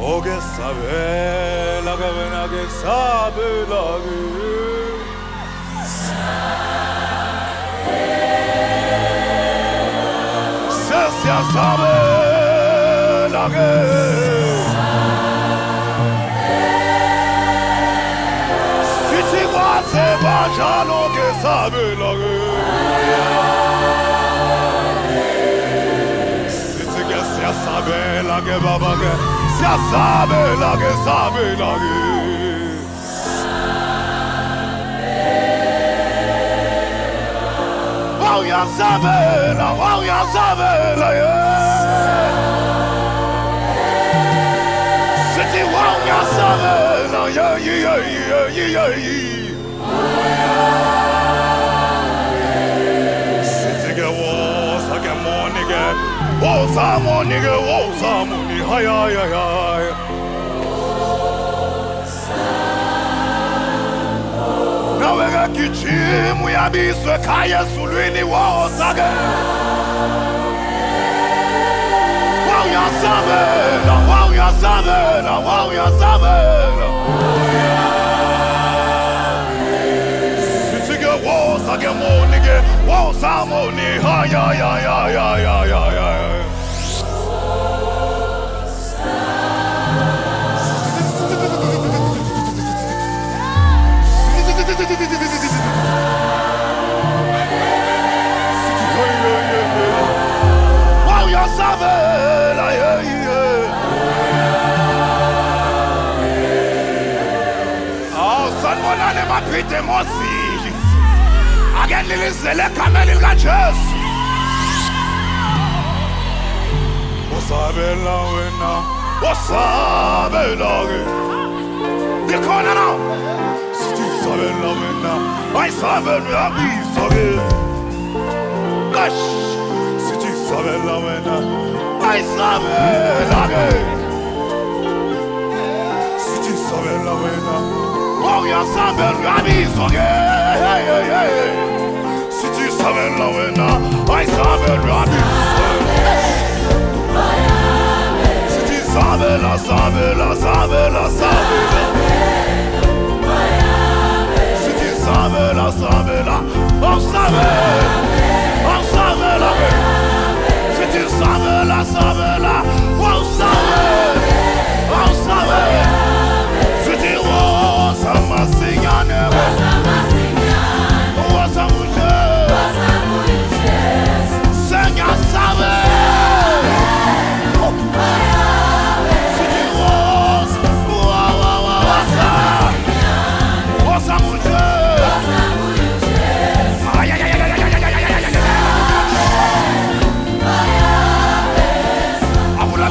O que sabe la que ven a que sabe la que se sabe la que si tu vois c'est pas jalo que sabe la que si tu que se sabe la que baba que se sabe la que sabe la que oh ya sabe la City wow ya sabe la yeah City get walls I get more nigga walls I'm on nigga walls I'm on hi now we got kitchen we have this kaya sulwini walls again wow ya sabe City get walls I get more nigga walls I'm on hi wow ya sabe la Sanmonane ma pite mosi again lilizele kamel ilgaches Osabe la wena Osabe la ge You corner now Si tu sabe la wena I sabe la bisoge Gosh Si tu sabe la wena I sabe la ge Si tu sabe la wena Oh, ya sabe la bisoge Si tu sabe la wena I sabe la bisoge Si tu sabe la Si tu sabe la On sabe la Si tu sabe la On sabe Si tu Sama sinyane Wasa muje Senya sabe Siti was Wasa muje Abula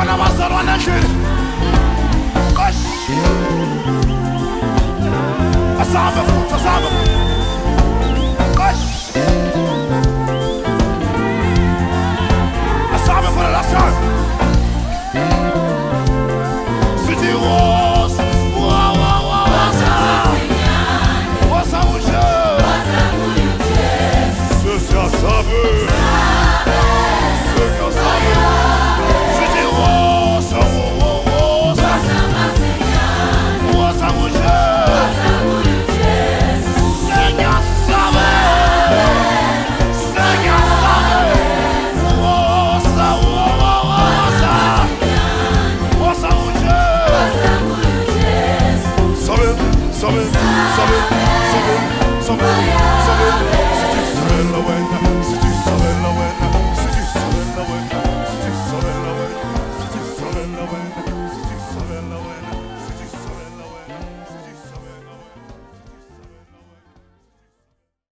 Khona bazalwane endlini. Asambe futhi, asambe.